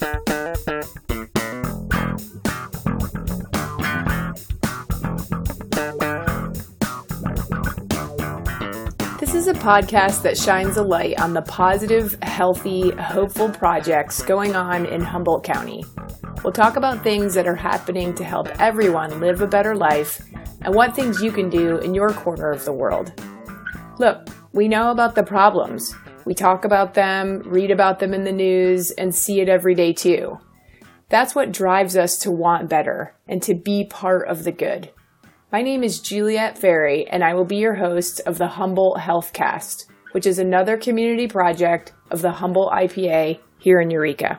This is a podcast that shines a light on the positive, healthy, hopeful projects going on in Humboldt County. We'll talk about things that are happening to help everyone live a better life and what things you can do in your corner of the world. Look, we know about the problems. We talk about them, read about them in the news, and see it every day too. That's what drives us to want better and to be part of the good. My name is Juliette Ferry, and I will be your host of the Humboldt Healthcast, which is another community project of the Humboldt IPA here in Eureka.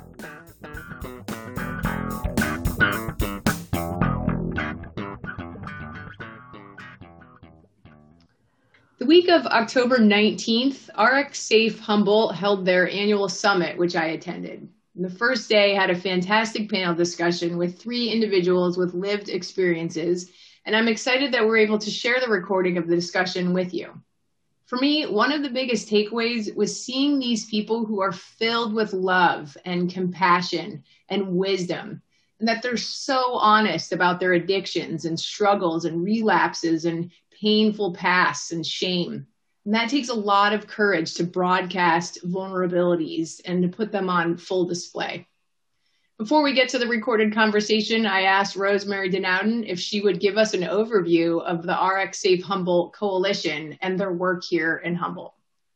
The week of October 19th, RxSafe Humboldt held their annual summit, which I attended. The first day had a fantastic panel discussion with 3 individuals with lived experiences, and I'm excited that we're able to share the recording of the discussion with you. For me, one of the biggest takeaways was seeing these people who are filled with love and compassion and wisdom, and that they're so honest about their addictions and struggles and relapses and painful pasts and shame. And that takes a lot of courage to broadcast vulnerabilities and to put them on full display. Before we get to the recorded conversation, I asked Rosemary Denouden if she would give us an overview of the RxSafe Humboldt Coalition and their work here in Humboldt.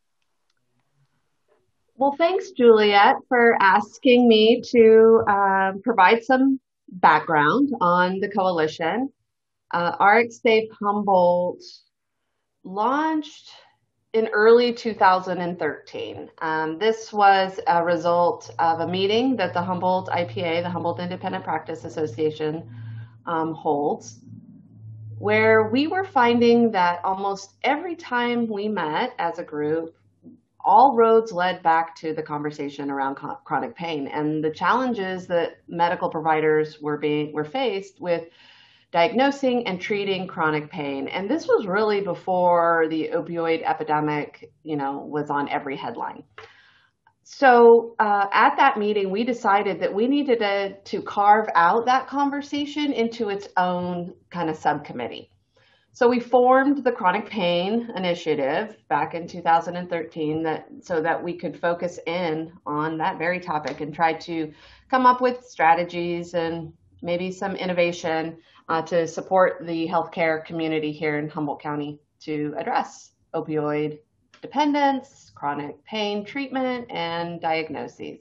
Well, thanks, Juliette, for asking me to provide some background on the coalition. RxSafe Humboldt launched in early 2013. This was a result of a meeting that the Humboldt IPA, the Humboldt Independent Practice Association, holds, where we were finding that almost every time we met as a group, all roads led back to the conversation around chronic pain and the challenges that medical providers were faced with diagnosing and treating chronic pain. And this was really before the opioid epidemic, was on every headline. So at that meeting, we decided that we needed to carve out that conversation into its own kind of subcommittee. So we formed the Chronic Pain Initiative back in 2013 so that we could focus in on that very topic and try to come up with strategies and maybe some innovation to support the healthcare community here in Humboldt County to address opioid dependence, chronic pain treatment, and diagnoses.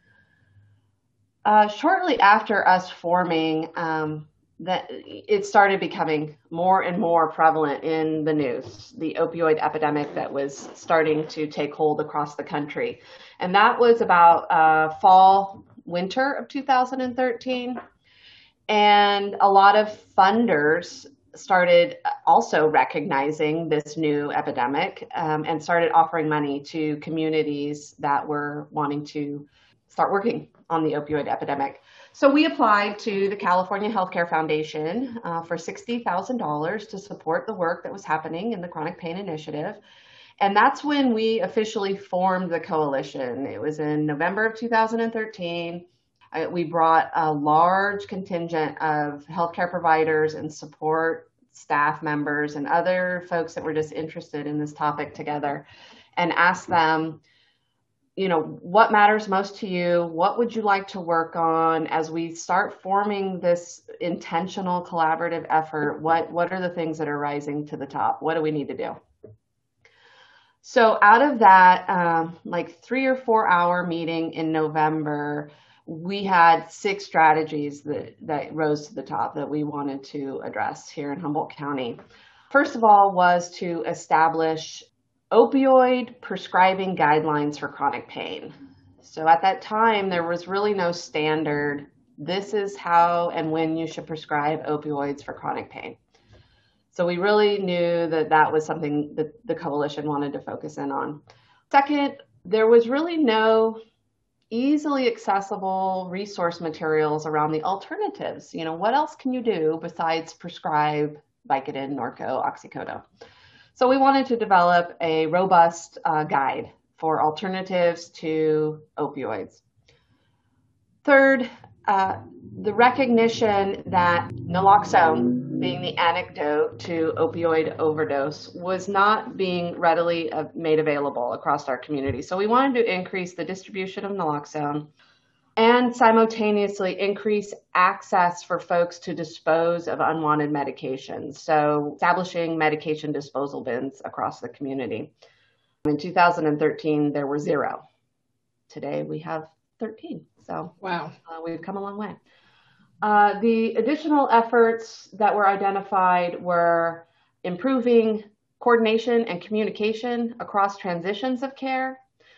Shortly after us forming, it started becoming more and more prevalent in the news, the opioid epidemic that was starting to take hold across the country. And that was about fall, winter of 2013. And a lot of funders started also recognizing this new epidemic and started offering money to communities that were wanting to start working on the opioid epidemic. So we applied to the California Healthcare Foundation for $60,000 to support the work that was happening in the Chronic Pain Initiative. And that's when we officially formed the coalition. It was in November of 2013. We brought a large contingent of healthcare providers and support staff members and other folks that were just interested in this topic together and asked them, what matters most to you? What would you like to work on as we start forming this intentional collaborative effort? What are the things that are rising to the top? What do we need to do? So out of that, 3 or 4 hour meeting in November, we had 6 strategies that rose to the top that we wanted to address here in Humboldt County. First of all was to establish opioid prescribing guidelines for chronic pain. So at that time, there was really no standard, this is how and when you should prescribe opioids for chronic pain. So we really knew that was something that the coalition wanted to focus in on. Second, there was really no easily accessible resource materials around the alternatives. What else can you do besides prescribe Vicodin, Norco, Oxycodone? So we wanted to develop a robust guide for alternatives to opioids. Third, the recognition that naloxone, being the antidote to opioid overdose, was not being readily made available across our community. So we wanted to increase the distribution of naloxone and simultaneously increase access for folks to dispose of unwanted medications. So establishing medication disposal bins across the community. In 2013, there were 0. Today we have 13. So wow, we've come a long way. The additional efforts that were identified were improving coordination and communication across transitions of care.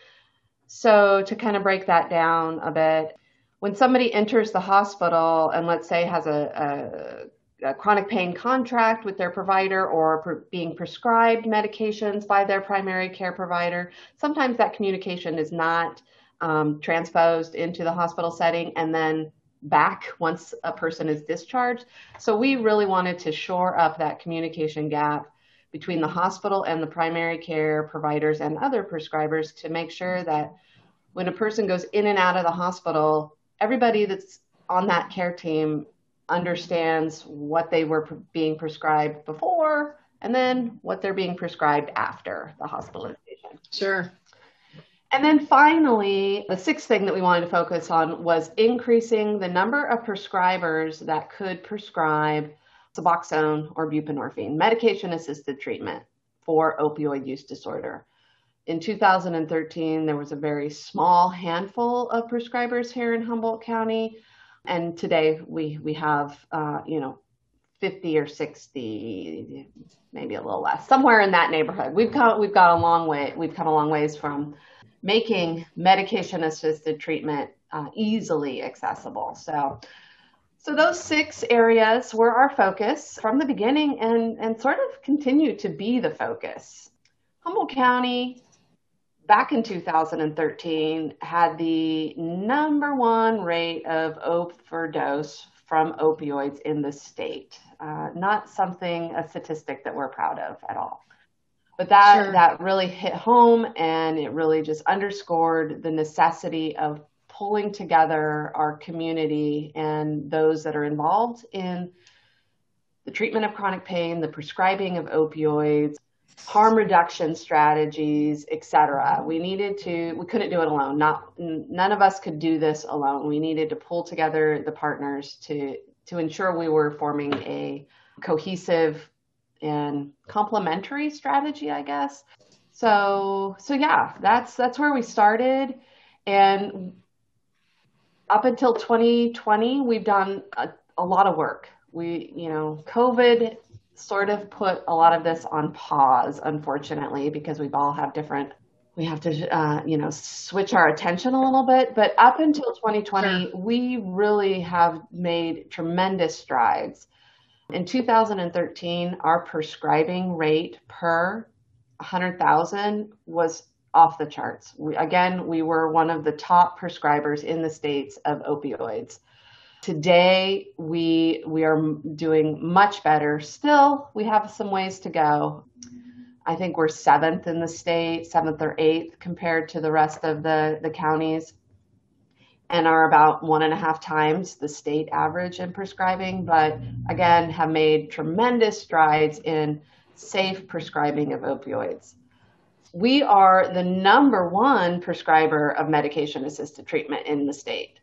So to kind of break that down a bit, when somebody enters the hospital and let's say has a chronic pain contract with their provider or being prescribed medications by their primary care provider, sometimes that communication is not transposed into the hospital setting and then back once a person is discharged. So we really wanted to shore up that communication gap between the hospital and the primary care providers and other prescribers to make sure that when a person goes in and out of the hospital, everybody that's on that care team understands what they were being prescribed before and then what they're being prescribed after the hospitalization. Sure. And then finally, the sixth thing that we wanted to focus on was increasing the number of prescribers that could prescribe Suboxone or buprenorphine, medication-assisted treatment for opioid use disorder. In 2013, there was a very small handful of prescribers here in Humboldt County, and today we have 50 or 60, maybe a little less, somewhere in that neighborhood. We've come a long ways from making medication-assisted treatment easily accessible. So those 6 areas were our focus from the beginning and sort of continue to be the focus. Humboldt County, back in 2013, had the #1 rate of overdose from opioids in the state. Not a statistic that we're proud of at all. But that really hit home, and it really just underscored the necessity of pulling together our community and those that are involved in the treatment of chronic pain, the prescribing of opioids, harm reduction strategies, etc. We couldn't do it alone. None of us could do this alone. We needed to pull together the partners to ensure we were forming a cohesive and complementary strategy, I guess. So yeah, that's where we started. And up until 2020, we've done a lot of work. COVID sort of put a lot of this on pause, unfortunately, because we have to, switch our attention a little bit. But up until 2020, we really have made tremendous strides. In 2013, our prescribing rate per 100,000 was off the charts. We were one of the top prescribers in the states of opioids. Today, we are doing much better. Still, we have some ways to go. I think we're 7th in the state, 7th or 8th compared to the rest of the counties, and are about 1.5 times the state average in prescribing, but again, have made tremendous strides in safe prescribing of opioids. We are the #1 prescriber of medication-assisted treatment in the state.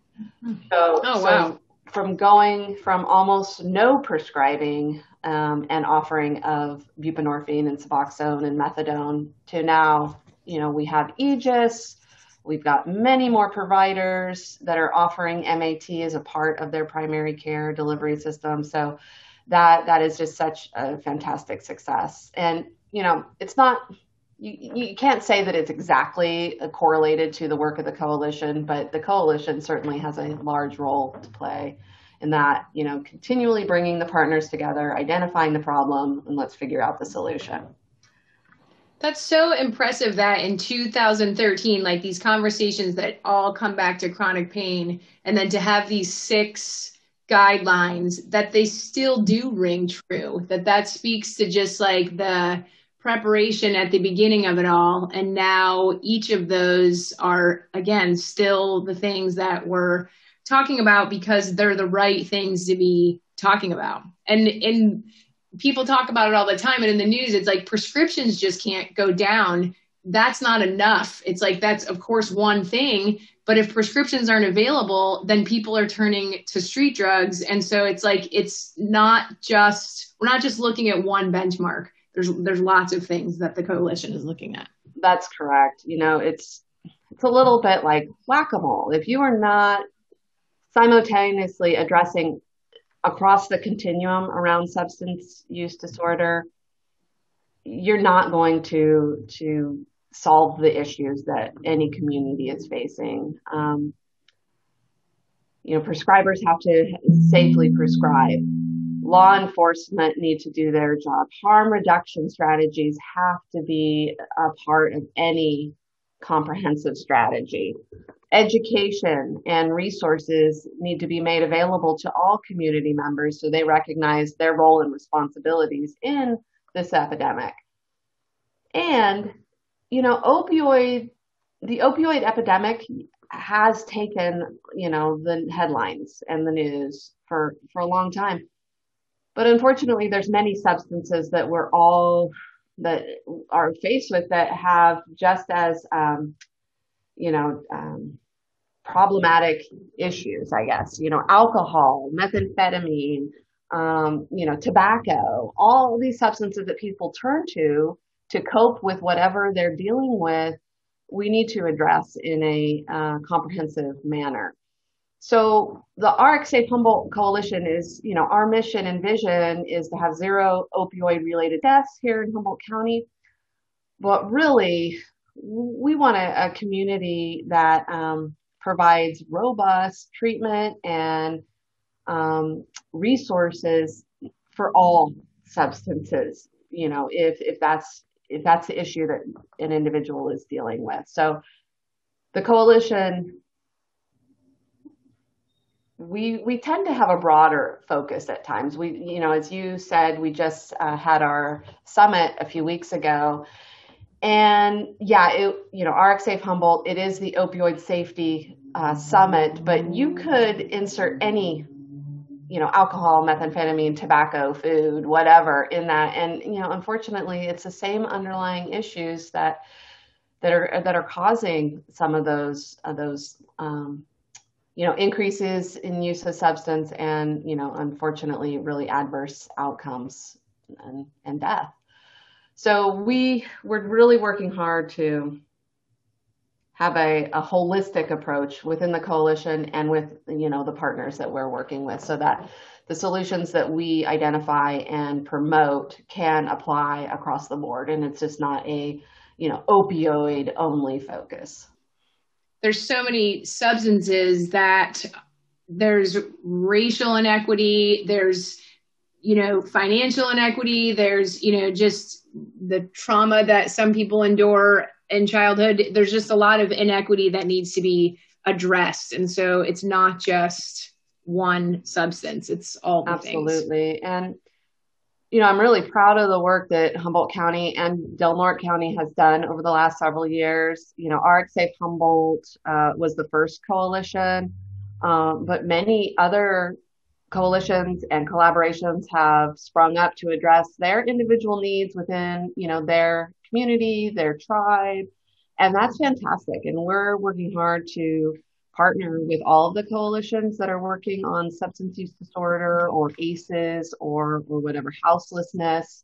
So from going from almost no prescribing and offering of buprenorphine and Suboxone and methadone to now, we have Aegis. We've got many more providers that are offering MAT as a part of their primary care delivery system. So that is just such a fantastic success. And, it's not, you can't say that it's exactly correlated to the work of the coalition, but the coalition certainly has a large role to play in that, continually bringing the partners together, identifying the problem, and let's figure out the solution. That's so impressive that in 2013, like these conversations that all come back to chronic pain, and then to have these 6 guidelines, that they still do ring true, that speaks to just like the preparation at the beginning of it all. And now each of those are, again, still the things that were talking about because they're the right things to be talking about. And people talk about it all the time. And in the news, it's like prescriptions just can't go down. That's not enough. It's like, that's of course one thing, but if prescriptions aren't available, then people are turning to street drugs. And so it's like, we're not just looking at one benchmark. There's lots of things that the coalition is looking at. That's correct. It's a little bit like whack-a-mole. If you are not simultaneously addressing across the continuum around substance use disorder, you're not going to solve the issues that any community is facing. Prescribers have to safely prescribe. Law enforcement need to do their job. Harm reduction strategies have to be a part of any comprehensive strategy. Education and resources need to be made available to all community members so they recognize their role and responsibilities in this epidemic. And, the opioid epidemic has taken, the headlines and the news for a long time. But unfortunately, there's many substances that that are faced with that have just as, problematic issues, I guess, alcohol, methamphetamine, tobacco, all these substances that people turn to cope with whatever they're dealing with, we need to address in a comprehensive manner. So the RX Safe Humboldt Coalition is, our mission and vision is to have zero opioid related deaths here in Humboldt County. But really, we want a community that provides robust treatment and resources for all substances, if that's the issue that an individual is dealing with. So the coalition, we tend to have a broader focus at times. We, as you said, we just had our summit a few weeks ago. And RX Safe Humboldt, it is the opioid safety summit, but you could insert any, alcohol, methamphetamine, tobacco, food, whatever in that. And, unfortunately, it's the same underlying issues that are causing some of those increases in use of substance and, unfortunately, really adverse outcomes and death. So we're really working hard to have a holistic approach within the coalition and with, the partners that we're working with so that the solutions that we identify and promote can apply across the board. And it's just not a, opioid only focus. There's so many substances that there's racial inequity, there's, financial inequity, there's, just the trauma that some people endure in childhood. There's just a lot of inequity that needs to be addressed. And so it's not just one substance, it's all the Absolutely. things. And, I'm really proud of the work that Humboldt County and Del Norte County has done over the last several years. RX Safe Humboldt was the first coalition, but many other coalitions and collaborations have sprung up to address their individual needs within, their community, their tribe. And that's fantastic. And we're working hard to partner with all of the coalitions that are working on substance use disorder or ACEs or whatever, houselessness,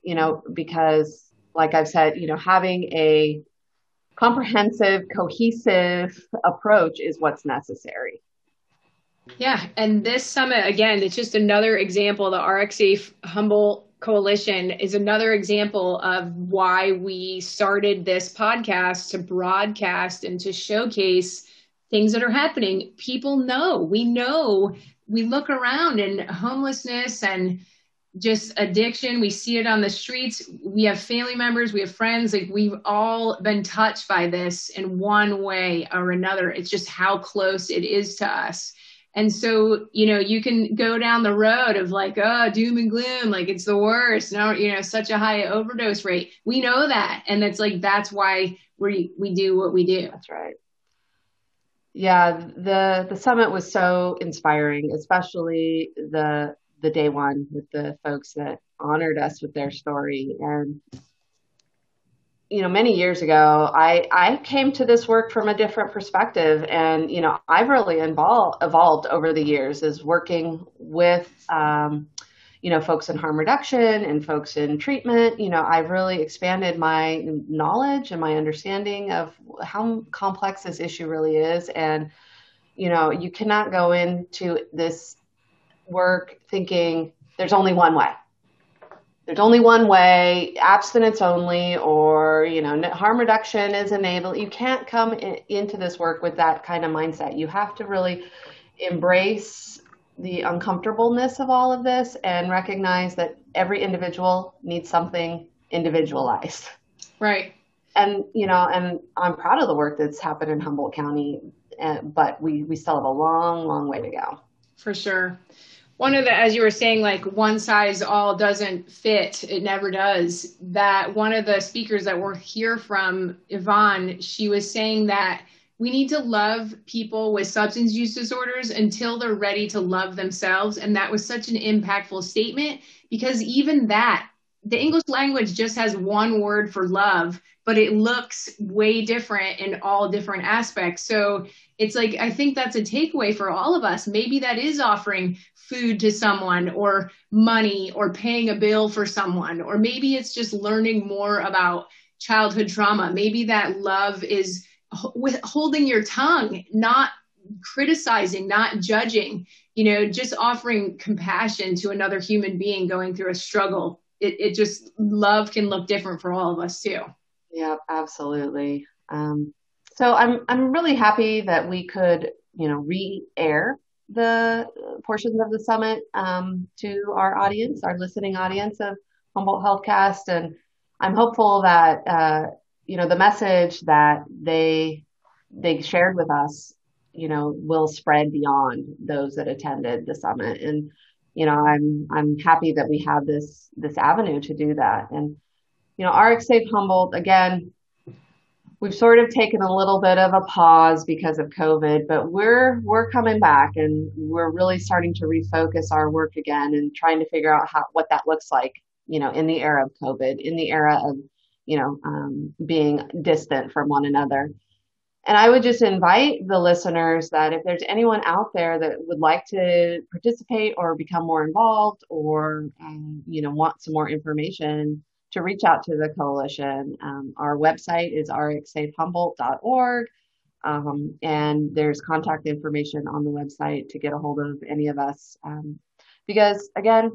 because like I've said, having a comprehensive, cohesive approach is what's necessary. Yeah. And this summit, again, it's just another example. The RX Safe Humboldt Coalition is another example of why we started this podcast to broadcast and to showcase things that are happening. People know, we look around and homelessness and just addiction, we see it on the streets. We have family members, we have friends, like we've all been touched by this in one way or another. It's just how close it is to us. And so, you can go down the road of like, doom and gloom, like it's the worst. No, such a high overdose rate. We know that. And that's why we do what we do. That's right. Yeah, the summit was so inspiring, especially the day one with the folks that honored us with their story. And many years ago, I came to this work from a different perspective, and I've really evolved over the years as working with folks in harm reduction and folks in treatment. I've really expanded my knowledge and my understanding of how complex this issue really is. And, you cannot go into this work thinking there's only one way. There's only one way, abstinence only, or, harm reduction is enabled. You can't come into this work with that kind of mindset. You have to really embrace the uncomfortableness of all of this and recognize that every individual needs something individualized. Right. And, and I'm proud of the work that's happened in Humboldt County, but we still have a long, long way to go. For sure. One of the, as you were saying, like one size all doesn't fit. It never does. That one of the speakers that we'll hear from, Yvonne, she was saying that we need to love people with substance use disorders until they're ready to love themselves. And that was such an impactful statement, because even that, the English language just has one word for love, but it looks way different in all different aspects. So it's like, I think that's a takeaway for all of us. Maybe that is offering food to someone, or money, or paying a bill for someone, or maybe it's just learning more about childhood trauma. Maybe that love is with holding your tongue, not criticizing, not judging, just offering compassion to another human being going through a struggle. It just, love can look different for all of us too. Yeah, absolutely. So I'm really happy that we could, re-air the portions of the summit to our audience, our listening audience of Humboldt Healthcast. And I'm hopeful that, the message that they shared with us, will spread beyond those that attended the summit. And, I'm happy that we have this avenue to do that. And, RxSafe Humboldt, again, we've sort of taken a little bit of a pause because of COVID, but we're coming back, and we're really starting to refocus our work again and trying to figure out what that looks like, in the era of COVID, in the era of, being distant from one another. And I would just invite the listeners that if there's anyone out there that would like to participate or become more involved, or, want some more information, to reach out to the coalition. Our website is rxsafehumboldt.org, and there's contact information on the website to get a hold of any of us. Because again,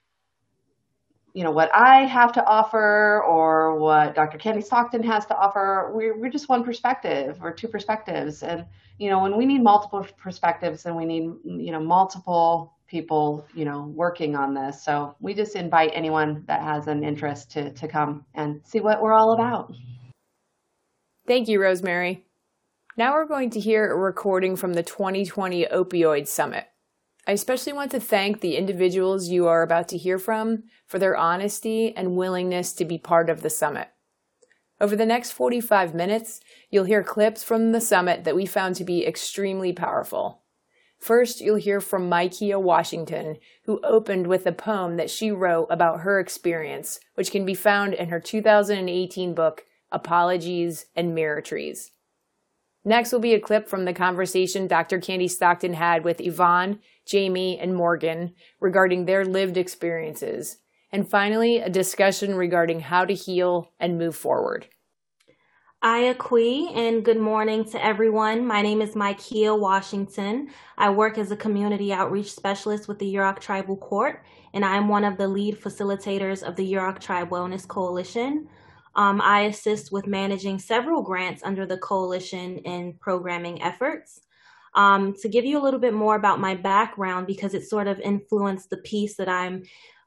what I have to offer, or what Dr. Candy Stockton has to offer, we're just one perspective or two perspectives. And, when we need multiple perspectives, and we need, multiple people, working on this. So we just invite anyone that has an interest to come and see what we're all about. Thank you, Rosemary. Now we're going to hear a recording from the 2020 Opioid Summit. I especially want to thank the individuals you are about to hear from for their honesty and willingness to be part of the summit. Over the next 45 minutes, you'll hear clips from the summit that we found to be extremely powerful. First, you'll hear from Mykea Washington, who opened with a poem that she wrote about her experience, which can be found in her 2018 book, Apologies and Mirror Trees. Next will be a clip from the conversation Dr. Candy Stockton had with Yvonne, Jamie, and Morgan regarding their lived experiences. And finally, a discussion regarding how to heal and move forward. Aya Kui, and good morning to everyone. My name is Mykea Washington. I work as a community outreach specialist with the Yurok Tribal Court, and I'm one of the lead facilitators of the Yurok Tribe Wellness Coalition. I assist with managing several grants under the coalition and programming efforts. To give you a little bit more about my background, because it sort of influenced the piece that I'm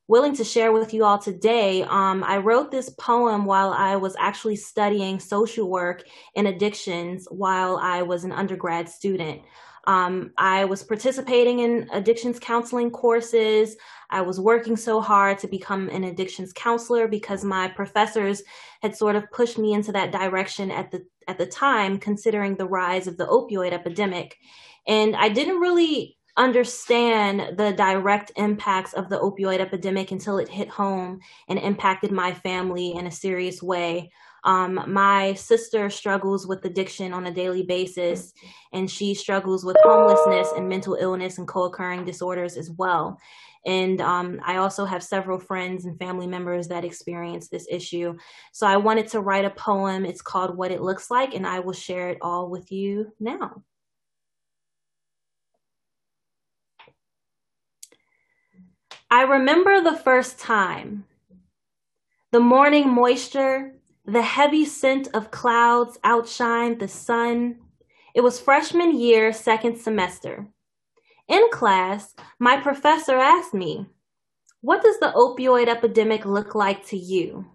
willing to share with you all today. I wrote this poem while I was actually studying social work and addictions while I was an undergrad student. I was participating in addictions counseling courses. I was working so hard to become an addictions counselor because my professors had sort of pushed me into that direction at the time, considering the rise of the opioid epidemic. And I didn't really understand the direct impacts of the opioid epidemic until it hit home and impacted my family in a serious way. My sister struggles with addiction on a daily basis, and she struggles with homelessness and mental illness and co-occurring disorders as well. And I also have several friends and family members that experience this issue. So I wanted to write a poem. It's called What It Looks Like, and I will share it all with you now. I remember the first time, the morning moisture, the heavy scent of clouds outshined the sun. It was freshman year, second semester. In class, my professor asked me, "What does the opioid epidemic look like to you?"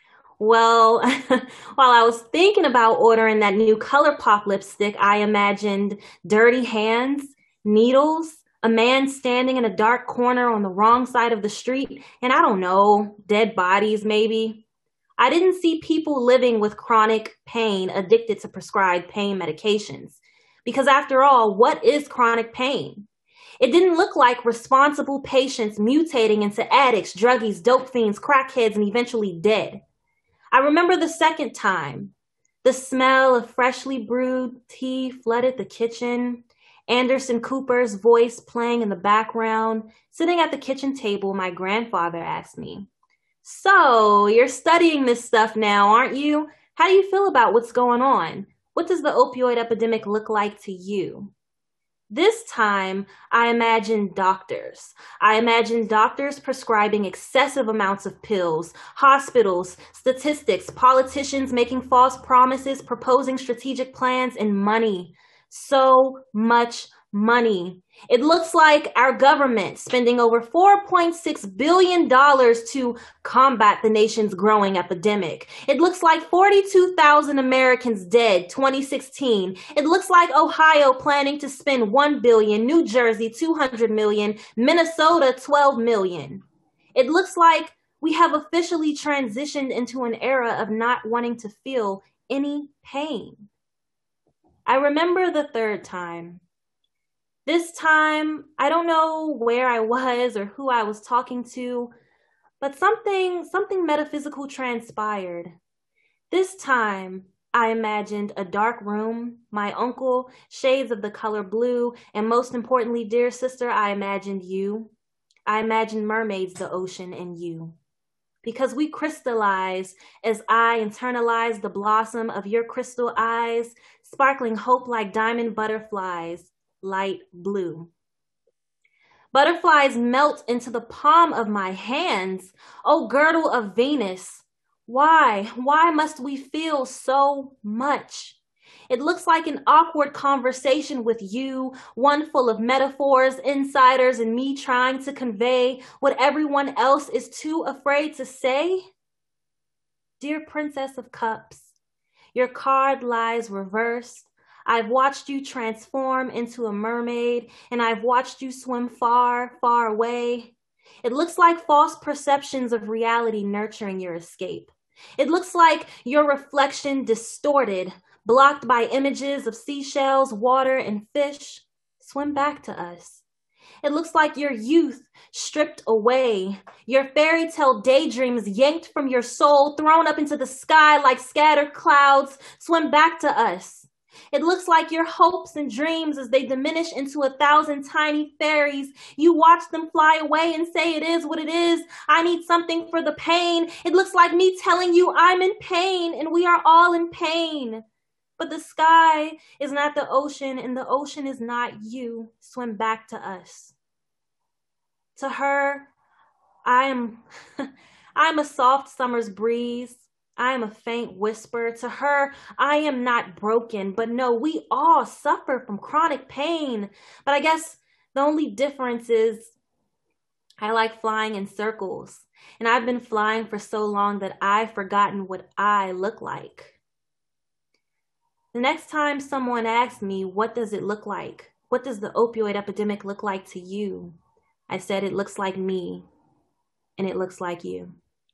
Well, while I was thinking about ordering that new ColourPop lipstick, I imagined dirty hands, needles, a man standing in a dark corner on the wrong side of the street, and I don't know, dead bodies maybe. I didn't see people living with chronic pain addicted to prescribed pain medications. Because after all, what is chronic pain? It didn't look like responsible patients mutating into addicts, druggies, dope fiends, crackheads, and eventually dead. I remember the second time. The smell of freshly brewed tea flooded the kitchen. Anderson Cooper's voice playing in the background. Sitting at the kitchen table, my grandfather asked me, "So, you're studying this stuff now, aren't you? How do you feel about what's going on? What does the opioid epidemic look like to you?" This time, I imagined doctors. I imagined doctors prescribing excessive amounts of pills, hospitals, statistics, politicians making false promises, proposing strategic plans, and money. So much money. It looks like our government spending over $4.6 billion to combat the nation's growing epidemic. It looks like 42,000 Americans dead, 2016. It looks like Ohio planning to spend $1 billion, New Jersey $200 million, Minnesota $12 million. It looks like we have officially transitioned into an era of not wanting to feel any pain. I remember the third time. This time, I don't know where I was or who I was talking to, but something metaphysical transpired. This time, I imagined a dark room, my uncle, shades of the color blue, and most importantly, dear sister, I imagined you. I imagined mermaids, the ocean, and you. Because we crystallize as I internalize the blossom of your crystal eyes, sparkling hope like diamond butterflies, light blue. Butterflies melt into the palm of my hands. Oh, girdle of Venus, why must we feel so much? It looks like an awkward conversation with you, one full of metaphors, insiders, and me trying to convey what everyone else is too afraid to say. Dear Princess of Cups, your card lies reversed. I've watched you transform into a mermaid, and I've watched you swim far, far away. It looks like false perceptions of reality nurturing your escape. It looks like your reflection distorted, blocked by images of seashells, water, and fish. Swim back to us. It looks like your youth stripped away, your fairy tale daydreams yanked from your soul, thrown up into the sky like scattered clouds. Swim back to us. It looks like your hopes and dreams as they diminish into 1,000 tiny fairies. You watch them fly away and say it is what it is. I need something for the pain. It looks like me telling you I'm in pain and we are all in pain. But the sky is not the ocean and the ocean is not you. Swim back to us. To her, I'm a soft summer's breeze. I am a faint whisper. To her, I am not broken, but no, we all suffer from chronic pain. But I guess the only difference is I like flying in circles, and I've been flying for so long that I've forgotten what I look like. The next time someone asks me, what does it look like? What does the opioid epidemic look like to you? I said, it looks like me, and it looks like you.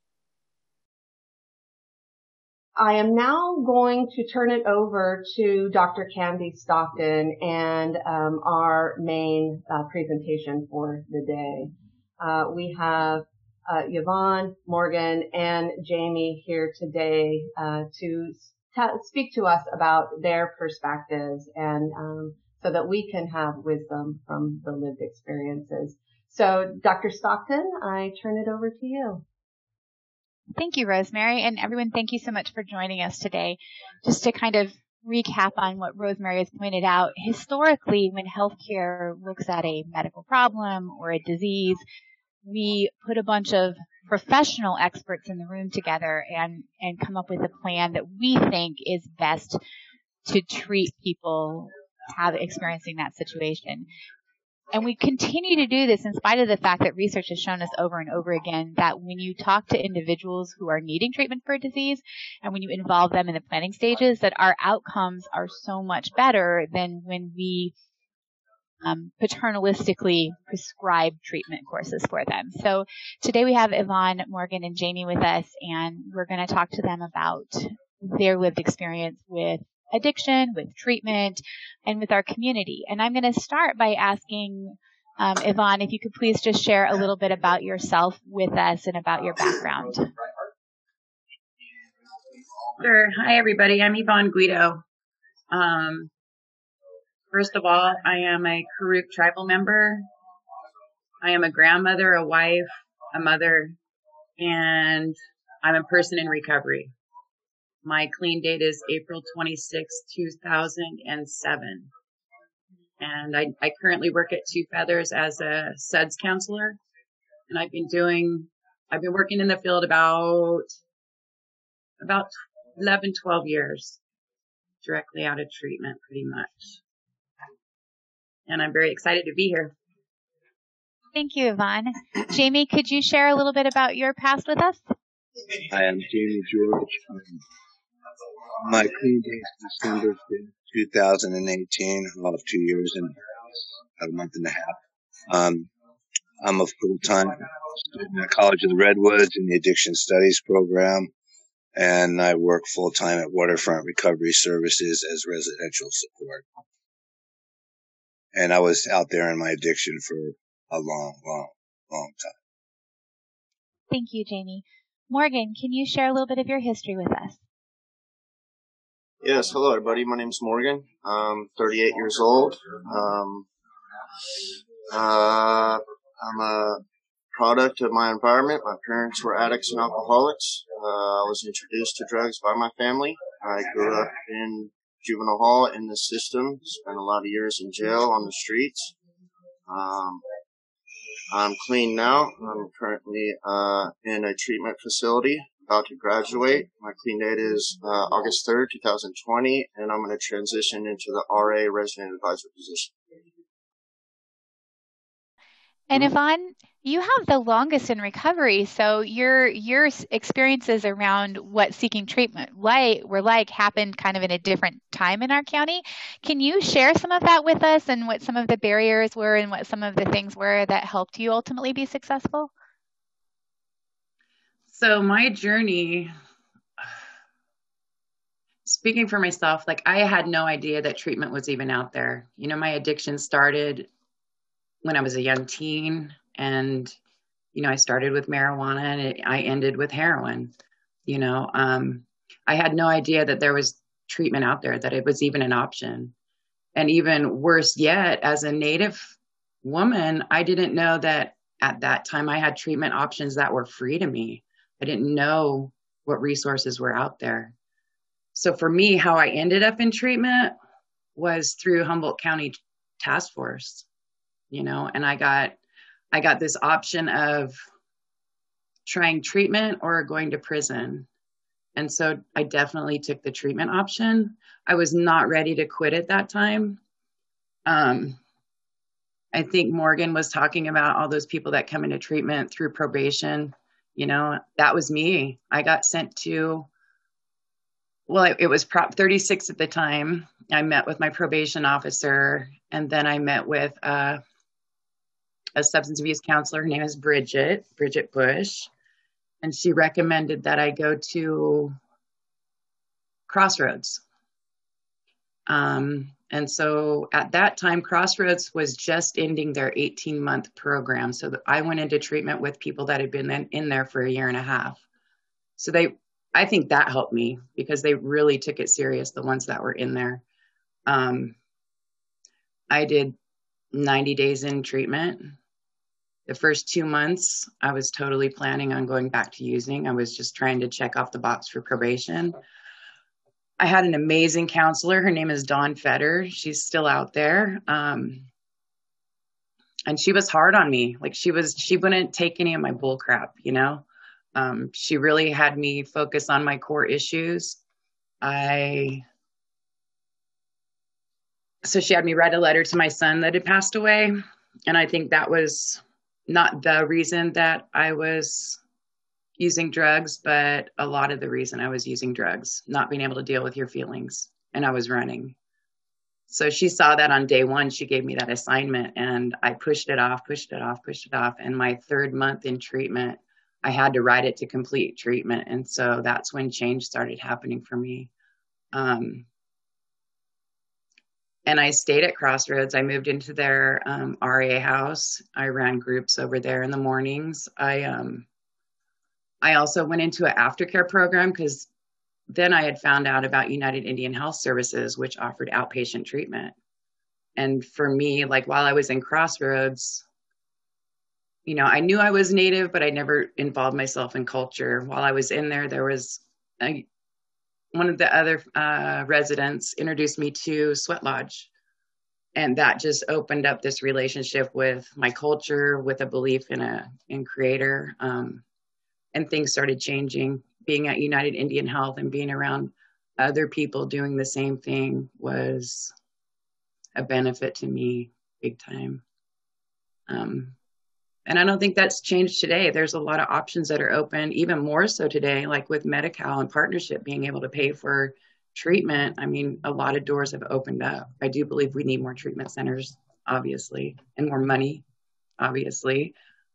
I am now going to turn it over to Dr. Candy Stockton and our main presentation for the day. We have Yvonne, Morgan, and Jamie here today to speak to us about their perspectives and so that we can have wisdom from the lived experiences. So, Dr. Stockton, I turn it over to you. Thank you, Rosemary, and everyone, thank you so much for joining us today. Just to kind of recap on what Rosemary has pointed out, historically, when healthcare looks at a medical problem or a disease, we put a bunch of professional experts in the room together and come up with a plan that we think is best to treat people experiencing that situation. And we continue to do this in spite of the fact that research has shown us over and over again that when you talk to individuals who are needing treatment for a disease and when you involve them in the planning stages, that our outcomes are so much better than when we paternalistically prescribe treatment courses for them. So today we have Yvonne, Morgan, and Jamie with us, and we're going to talk to them about their lived experience with addiction, with treatment, and with our community. And I'm going to start by asking Yvonne, if you could please just share a little bit about yourself with us and about your background. Sure. Hi, everybody. I'm Yvonne Guido. First of all, I am a Karuk tribal member. I am a grandmother, a wife, a mother, and I'm a person in recovery. My clean date is April 26, 2007. And I currently work at Two Feathers as a SUDS counselor. And I've been working in the field about 11, 12 years, directly out of treatment pretty much. And I'm very excited to be here. Thank you, Yvonne. Jamie, could you share a little bit about your past with us? I am Jamie George. My clean date is December 2018. I have 2 years and about a month and a half. I'm a full-time student at College of the Redwoods in the Addiction Studies program, and I work full-time at Waterfront Recovery Services as residential support. And I was out there in my addiction for a long time. Thank you, Jamie. Morgan, can you share a little bit of your history with us? Yes, hello everybody. My name's Morgan. I'm 38 years old. I'm a product of my environment. My parents were addicts and alcoholics. I was introduced to drugs by my family. I grew up in juvenile hall in the system, spent a lot of years in jail on the streets. I'm clean now. I'm currently in a treatment facility, about to graduate. My clean date is August 3rd, 2020, and I'm going to transition into the RA resident advisor position. And Yvonne, you have the longest in recovery, so your experiences around what seeking treatment were like happened kind of in a different time in our county. Can you share some of that with us and what some of the barriers were and what some of the things were that helped you ultimately be successful? So my journey, speaking for myself, like I had no idea that treatment was even out there. You know, my addiction started when I was a young teen, and, you know, I started with marijuana and I ended with heroin. You know, I had no idea that there was treatment out there, that it was even an option. And even worse yet, as a Native woman, I didn't know that at that time I had treatment options that were free to me. I didn't know what resources were out there. So for me, how I ended up in treatment was through Humboldt County Task Force. You know, and I got this option of trying treatment or going to prison. And so I definitely took the treatment option. I was not ready to quit at that time. I think Morgan was talking about all those people that come into treatment through probation. You know, that was me. I got sent to, well, it was Prop 36 at the time. I met with my probation officer, and then I met with a substance abuse counselor. Her name is Bridget Bush. And she recommended that I go to Crossroads. And so at that time, Crossroads was just ending their 18-month program. So I went into treatment with people that had been in there for a year and a half. So I think that helped me because they really took it serious, the ones that were in there. I did 90 days in treatment. The first 2 months, I was totally planning on going back to using. I was just trying to check off the box for probation. I had an amazing counselor. Her name is Dawn Fetter. She's still out there. And she was hard on me. Like she wouldn't take any of my bull crap, you know? She really had me focus on my core issues. So she had me write a letter to my son that had passed away. And I think that was not the reason that I was using drugs, but a lot of the reason I was using drugs, not being able to deal with your feelings. And I was running. So she saw that on day one. She gave me that assignment and I pushed it off. And my 3rd month in treatment, I had to write it to complete treatment. And so that's when change started happening for me. And I stayed at Crossroads. I moved into their RA house. I ran groups over there in the mornings. I also went into an aftercare program because then I had found out about United Indian Health Services, which offered outpatient treatment. And for me, like while I was in Crossroads, you know, I knew I was Native, but I never involved myself in culture. While I was in there, there was one of the other residents introduced me to Sweat Lodge. And that just opened up this relationship with my culture, with a belief in Creator. And things started changing. Being at United Indian Health and being around other people doing the same thing was a benefit to me big time. And I don't think that's changed today. There's a lot of options that are open, even more so today, like with Medi-Cal and partnership being able to pay for treatment. I mean, a lot of doors have opened up. I do believe we need more treatment centers, obviously, and more money, obviously.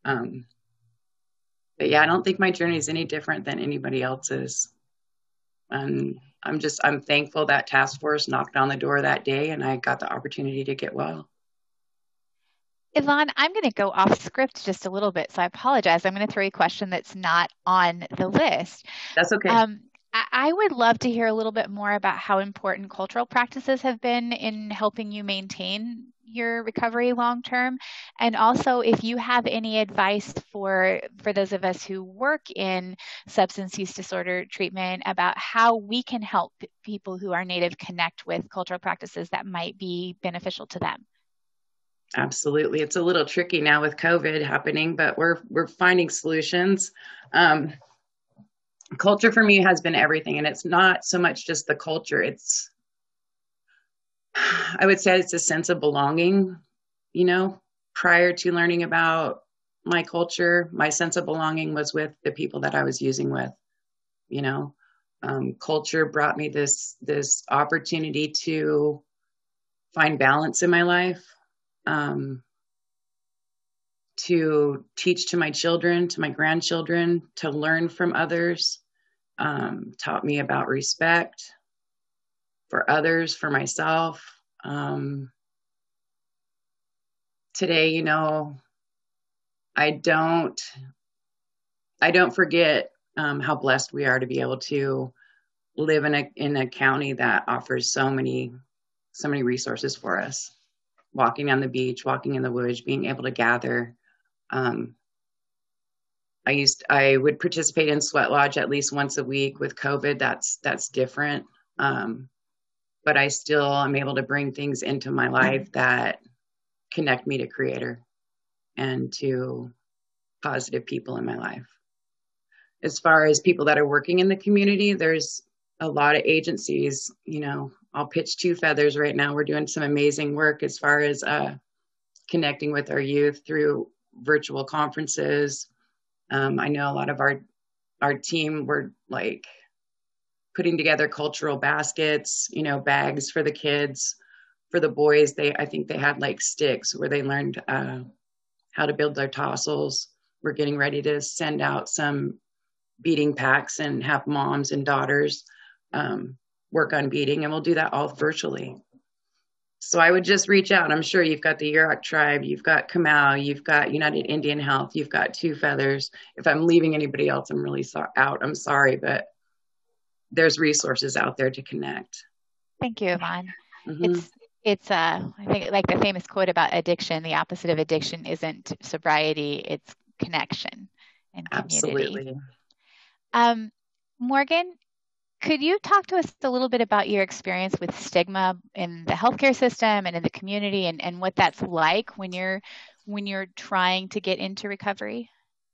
But yeah, I don't think my journey is any different than anybody else's. And I'm thankful that task force knocked on the door that day and I got the opportunity to get well. Yvonne, I'm going to go off script just a little bit, so I apologize. I'm going to throw you a question that's not on the list. That's okay. I would love to hear a little bit more about how important cultural practices have been in helping you maintain your recovery long term, and also if you have any advice for those of us who work in substance use disorder treatment about how we can help people who are Native connect with cultural practices that might be beneficial to them. Absolutely. It's a little tricky now with COVID happening, but we're finding solutions. Culture for me has been everything, and it's not so much just the culture. I would say it's a sense of belonging. You know, prior to learning about my culture, my sense of belonging was with the people that I was using with. You know, culture brought me this opportunity to find balance in my life. To teach to my children, to my grandchildren, to learn from others, taught me about respect for others, for myself. Today, you know, I don't forget how blessed we are to be able to live in a county that offers so many resources for us. Walking on the beach, walking in the woods, being able to gather. I would participate in Sweat Lodge at least once a week. With COVID, that's different. But I still am able to bring things into my life that connect me to Creator and to positive people in my life. As far as people that are working in the community, there's a lot of agencies, you know. I'll pitch Two Feathers right now. We're doing some amazing work as far as connecting with our youth through virtual conferences. I know a lot of our team were like putting together cultural baskets, bags for the kids. For the boys, I think they had like sticks where they learned how to build their tassels. We're getting ready to send out some beading packs and have moms and daughters work on beading, and we'll do that all virtually. So I would just reach out. I'm sure you've got the Yurok Tribe, you've got Kamau, you've got United Indian Health, you've got Two Feathers. If I'm leaving anybody else, I'm really I'm sorry, but there's resources out there to connect. Thank you, Yvonne. Mm-hmm. It's I think like the famous quote about addiction, the opposite of addiction isn't sobriety, it's connection and community. Absolutely. Morgan, could you talk to us a little bit about your experience with stigma in the healthcare system and in the community, and what that's like when you're trying to get into recovery?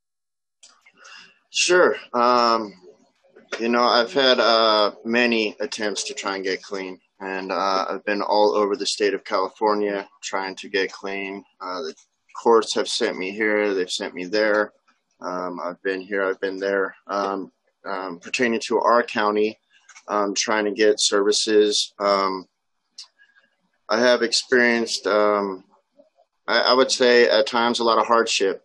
Sure. I've had many attempts to try and get clean, and I've been all over the state of California trying to get clean. The courts have sent me here, they've sent me there. I've been here, I've been there. Pertaining to our county, trying to get services. I have experienced, I would say at times, a lot of hardship.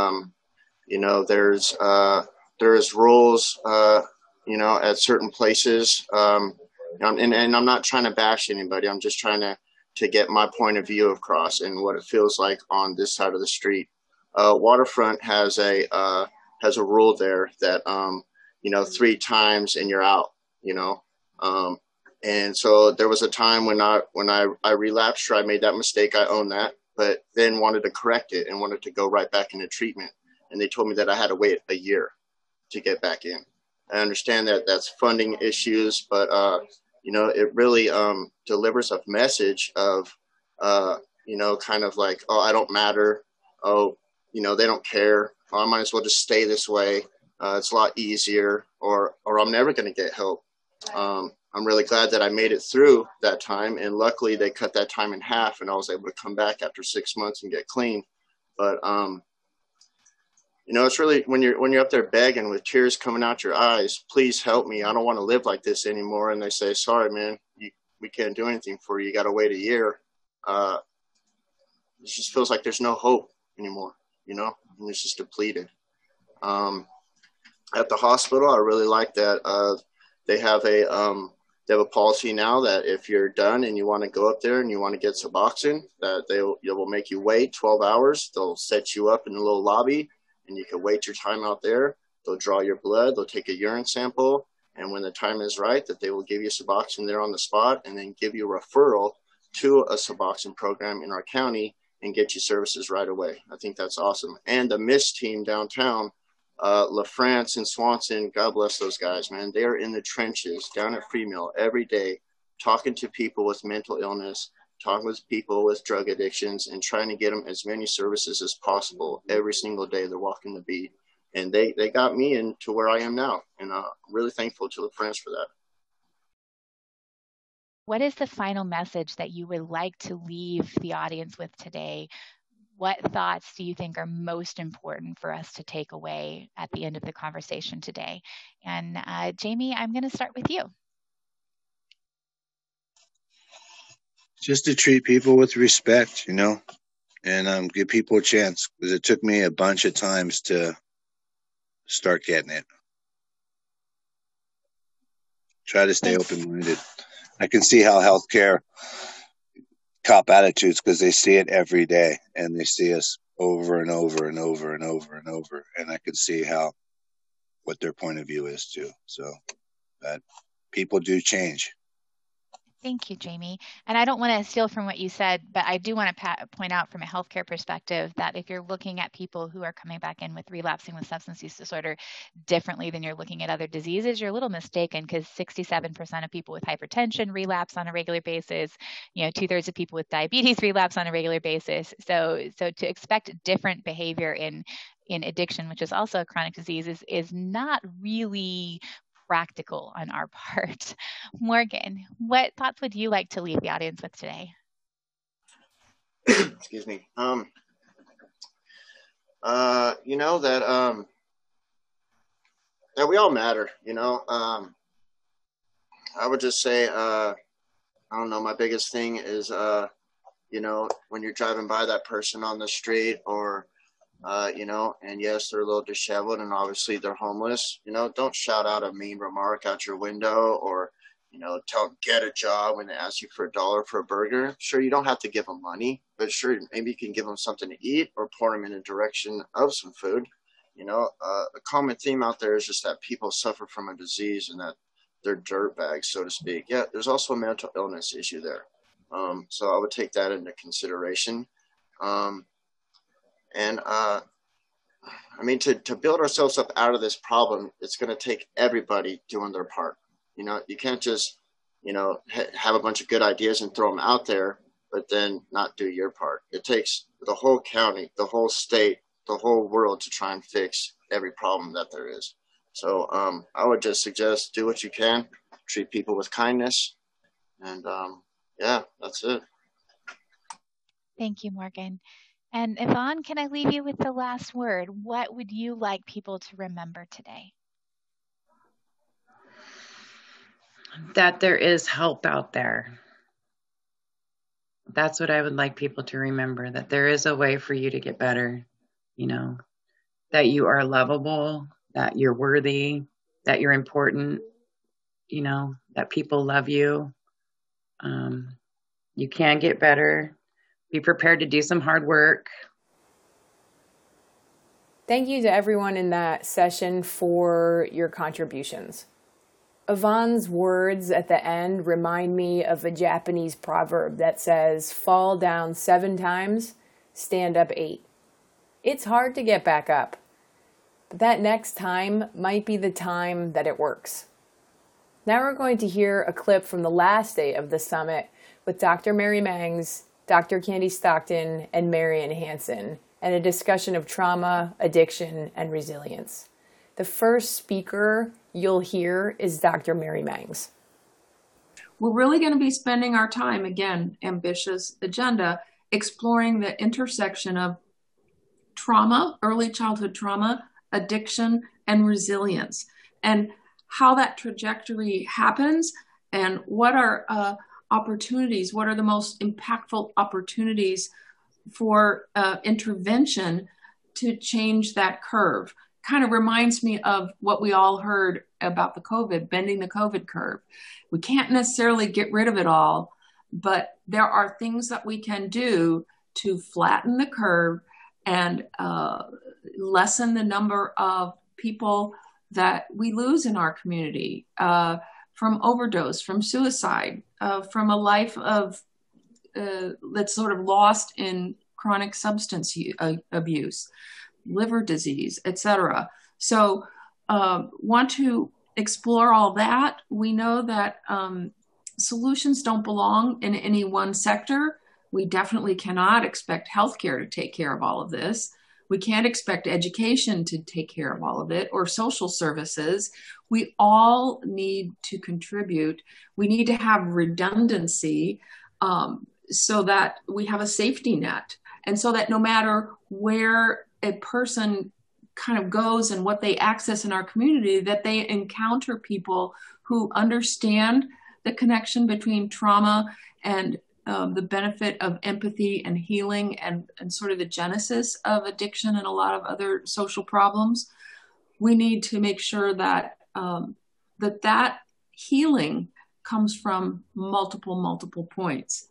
There's rules, at certain places. And I'm not trying to bash anybody. I'm just trying to get my point of view across and what it feels like on this side of the street. Waterfront has a rule there that, 3 times and you're out, and so there was a time when I relapsed, or I made that mistake. I own that, but then wanted to correct it and wanted to go right back into treatment. And they told me that I had to wait a year to get back in. I understand that that's funding issues, but, it really delivers a message of, kind of like, oh, I don't matter. Oh, they don't care. Oh, I might as well just stay this way. It's a lot easier, or I'm never going to get help. I'm really glad that I made it through that time. And luckily they cut that time in half, and I was able to come back after 6 months and get clean. But, it's really when you're up there begging with tears coming out your eyes, please help me. I don't want to live like this anymore. And they say, sorry, man, we can't do anything for you. You got to wait a year. It just feels like there's no hope anymore, and it's just depleted. At the hospital, I really like that. They have a policy now that if you're done and you want to go up there and you want to get Suboxone, that they will make you wait 12 hours. They'll set you up in a little lobby, and you can wait your time out there. They'll draw your blood. They'll take a urine sample. And when the time is right, that they will give you Suboxone there on the spot, and then give you a referral to a Suboxone program in our county and get you services right away. I think that's awesome. And the MIST team downtown, LaFrance and Swanson, God bless those guys, man. They're in the trenches down at Freemill every day, talking to people with mental illness, talking with people with drug addictions, and trying to get them as many services as possible every single day they're walking the beat. And they got me into where I am now. And I'm really thankful to LaFrance for that. What is the final message that you would like to leave the audience with today? What thoughts do you think are most important for us to take away at the end of the conversation today? And Jamie, I'm going to start with you. Just to treat people with respect, and give people a chance, because it took me a bunch of times to start getting it. Try to stay open-minded. I can see how healthcare cop attitudes, because they see it every day, and they see us over and over and over and over and over, and I can see what their point of view is too. So that people do change. Thank you, Jamie. And I don't want to steal from what you said, but I do want to point out from a healthcare perspective that if you're looking at people who are coming back in with relapsing with substance use disorder differently than you're looking at other diseases, you're a little mistaken, because 67% of people with hypertension relapse on a regular basis. 2/3 of people with diabetes relapse on a regular basis. So to expect different behavior in addiction, which is also a chronic disease, is not really practical on our part. Morgan, what thoughts would you like to leave the audience with today? excuse me. You know that that we all matter. You know, I would just say, I don't know. My biggest thing is, you know, when you're driving by that person on the street, or you know, and yes, they're a little disheveled and obviously they're homeless. You know, don't shout out a mean remark out your window, or, you know, tell them get a job when they ask you for $1 for a burger. Sure, you don't have to give them money, but sure, maybe you can give them something to eat or point them in a direction of some food. You know, a common theme out there is just that people suffer from a disease and that they're dirt bags, so to speak. Yeah, there's also a mental illness issue there. So I would take that into consideration. Um, and I mean, to build ourselves up out of this problem, it's going to take everybody doing their part. You know, you can't just, you know, have a bunch of good ideas and throw them out there, but then not do your part. It takes the whole county, the whole state, the whole world to try and fix every problem that there is. So I would just suggest do what you can, treat people with kindness, and yeah, that's it. Thank you, Morgan. And Yvonne, can I leave you with the last word? What would you like people to remember today? That there is help out there. That's what I would like people to remember, that there is a way for you to get better, you know, that you are lovable, that you're worthy, that you're important, you know, that people love you. You can get better. Be prepared to do some hard work. Thank you to everyone in that session for your contributions. Yvonne's words at the end remind me of a Japanese proverb that says, fall down 7 times, stand up 8. It's hard to get back up, but that next time might be the time that it works. Now we're going to hear a clip from the last day of the summit with Dr. Mary Mangs, Dr. Candy Stockton, and Marian Hansen, and a discussion of trauma, addiction, and resilience. The first speaker you'll hear is Dr. Mary Mangs. We're really going to be spending our time, again, ambitious agenda, exploring the intersection of trauma, early childhood trauma, addiction, and resilience, and how that trajectory happens, and what are opportunities, what are the most impactful opportunities for intervention to change that curve. Kind of reminds me of what we all heard about the COVID, bending the COVID curve. We can't necessarily get rid of it all, but there are things that we can do to flatten the curve and lessen the number of people that we lose in our community from overdose, from suicide, from a life of that's sort of lost in chronic substance abuse, liver disease, etc. So want to explore all that. We know that solutions don't belong in any one sector. We definitely cannot expect healthcare to take care of all of this. We can't expect education to take care of all of it, or social services. We all need to contribute. We need to have redundancy so that we have a safety net. And so that no matter where a person kind of goes and what they access in our community, that they encounter people who understand the connection between trauma and the benefit of empathy and healing and sort of the genesis of addiction and a lot of other social problems. We need to make sure that that healing comes from multiple points.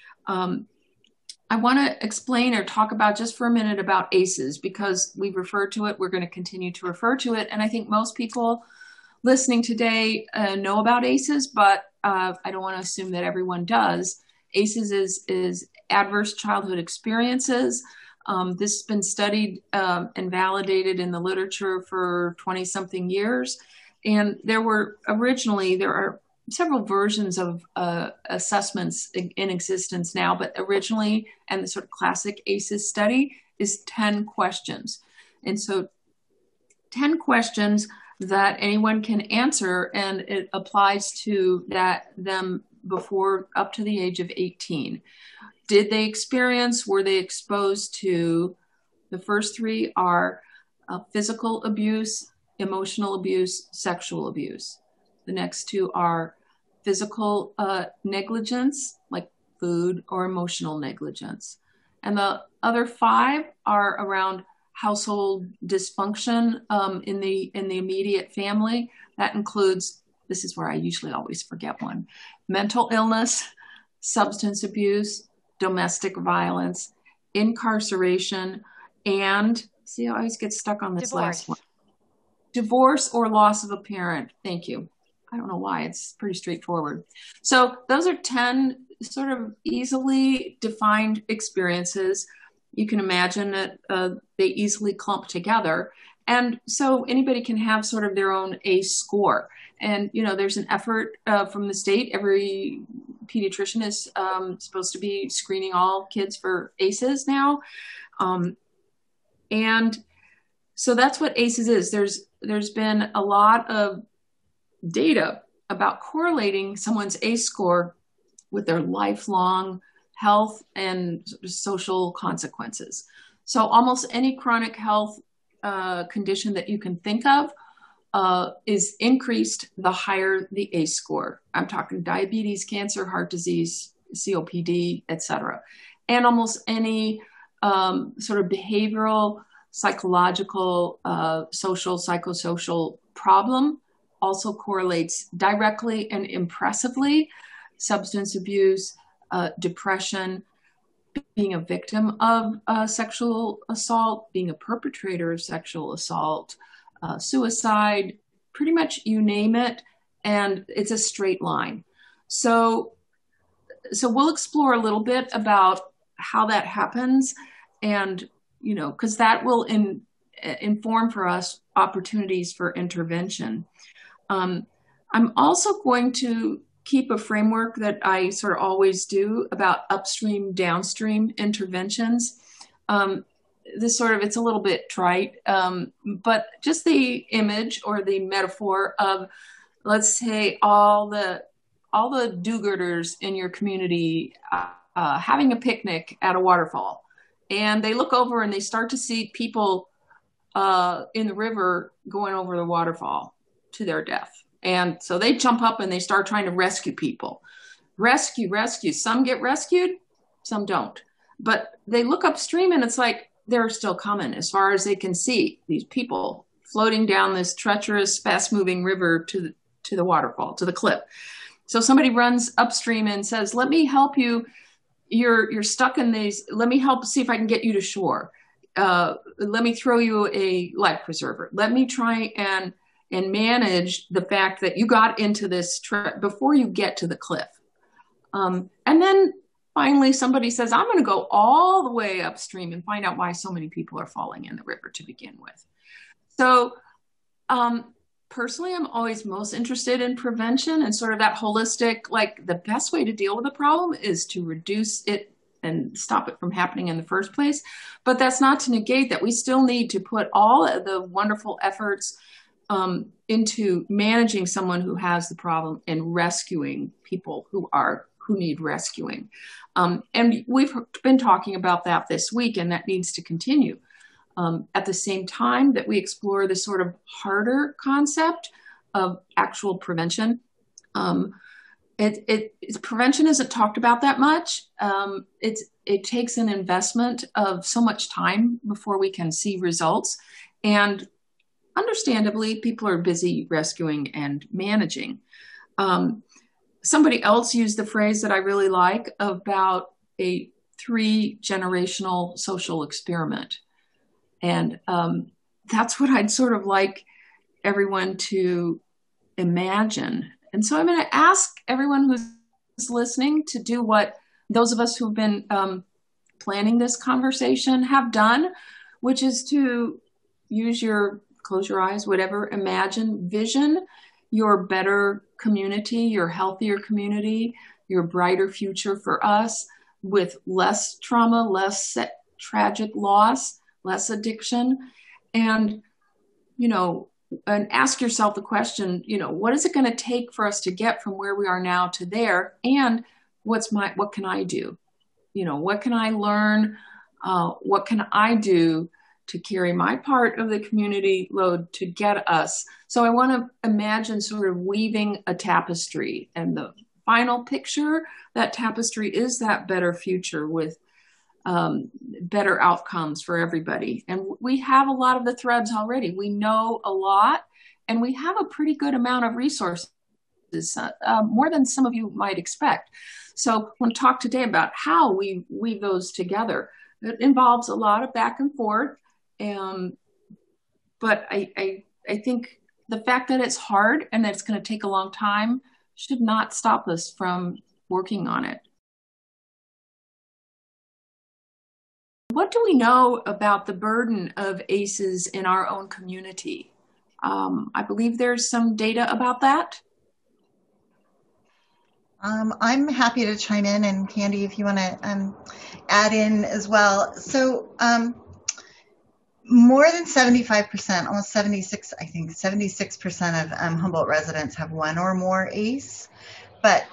I want to explain or talk about just for a minute about ACEs, because we've referred to it. We're going to continue to refer to it. And I think most people listening today know about ACEs, but I don't want to assume that everyone does. ACEs is adverse childhood experiences. This has been studied and validated in the literature for 20-something years. And there are several versions of assessments in existence now, but originally, and the sort of classic ACEs study is 10 questions. And so 10 questions that anyone can answer, and it applies to them before up to the age of 18. did they experience, were they exposed to? The first three are physical abuse, emotional abuse, sexual abuse. The next two are physical negligence, like food, or emotional negligence. And the other five are around household dysfunction in the immediate family. That includes, this is where I usually always forget one, mental illness, substance abuse, domestic violence, incarceration, and, see, I always get stuck on this last one. Divorce or loss of a parent. Thank you. I don't know why, it's pretty straightforward. So those are 10 sort of easily defined experiences. You can imagine that they easily clump together. And so anybody can have sort of their own ACE score. And, you know, there's an effort from the state. Every pediatrician is supposed to be screening all kids for ACEs now. And so that's what ACEs is. There's been a lot of data about correlating someone's ACE score with their lifelong health and social consequences. So almost any chronic health condition that you can think of is increased the higher the ACE score. I'm talking diabetes, cancer, heart disease, COPD, etc. And almost any sort of behavioral, psychological, social, psychosocial problem also correlates directly and impressively. Substance abuse, depression, being a victim of sexual assault, being a perpetrator of sexual assault, suicide, pretty much you name it, and it's a straight line. So we'll explore a little bit about how that happens, and, you know, because that will inform for us opportunities for intervention. I'm also going to keep a framework that I sort of always do about upstream, downstream interventions. This sort of, it's a little bit trite, but just the image or the metaphor of, let's say, all the do-gooders in your community having a picnic at a waterfall. And they look over and they start to see people in the river going over the waterfall to their death. And so they jump up and they start trying to rescue people. Rescue. Some get rescued, some don't. But they look upstream and it's like they're still coming as far as they can see, these people floating down this treacherous, fast-moving river to the waterfall, to the cliff. So somebody runs upstream and says, let me help you. You're stuck in these. Let me help see if I can get you to shore. Let me throw you a life preserver. Let me try and manage the fact that you got into this before you get to the cliff. And then finally somebody says, I'm going to go all the way upstream and find out why so many people are falling in the river to begin with. So personally, I'm always most interested in prevention and sort of that holistic, like the best way to deal with a problem is to reduce it and stop it from happening in the first place. But that's not to negate that we still need to put all of the wonderful efforts into managing someone who has the problem and rescuing people who need rescuing. And we've been talking about that this week, and that needs to continue. At the same time that we explore this sort of harder concept of actual prevention. Prevention isn't talked about that much. It takes an investment of so much time before we can see results. And understandably, people are busy rescuing and managing. Somebody else used the phrase that I really like about a 3-generational social experiment. And that's what I'd sort of like everyone to imagine. And so I'm going to ask everyone who's listening to do what those of us who've been planning this conversation have done, which is to close your eyes, whatever, imagine, vision your better community, your healthier community, your brighter future for us with less trauma, less tragic loss, less addiction. And, and ask yourself the question, what is it going to take for us to get from where we are now to there? And what can I do? what can I learn? What can I do to carry my part of the community load to get us? So I want to imagine sort of weaving a tapestry, and the final picture, that tapestry is that better future with better outcomes for everybody. And we have a lot of the threads already. We know a lot, and we have a pretty good amount of resources, more than some of you might expect. So I want to talk today about how we weave those together. It involves a lot of back and forth. But I think the fact that it's hard and that it's going to take a long time should not stop us from working on it. What do we know about the burden of ACEs in our own community? I believe there's some data about that. I'm happy to chime in, and Candy, if you want to add in as well. So more than 75%, almost 76, I think 76% of Humboldt residents have one or more ACE, but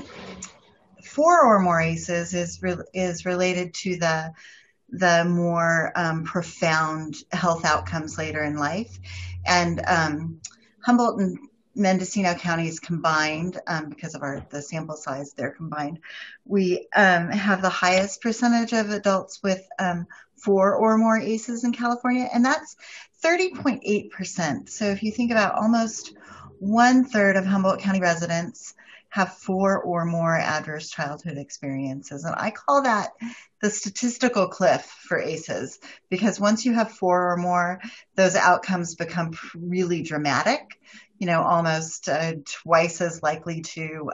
4 or more ACEs is related to the more profound health outcomes later in life. And Humboldt and Mendocino counties combined, because of the sample size, they're combined, we have the highest percentage of adults with 4 or more ACEs in California, and that's 30.8%. So if you think about almost 1/3 of Humboldt County residents have 4 or more adverse childhood experiences. And I call that the statistical cliff for ACEs, because once you have 4 or more, those outcomes become really dramatic, almost twice as likely to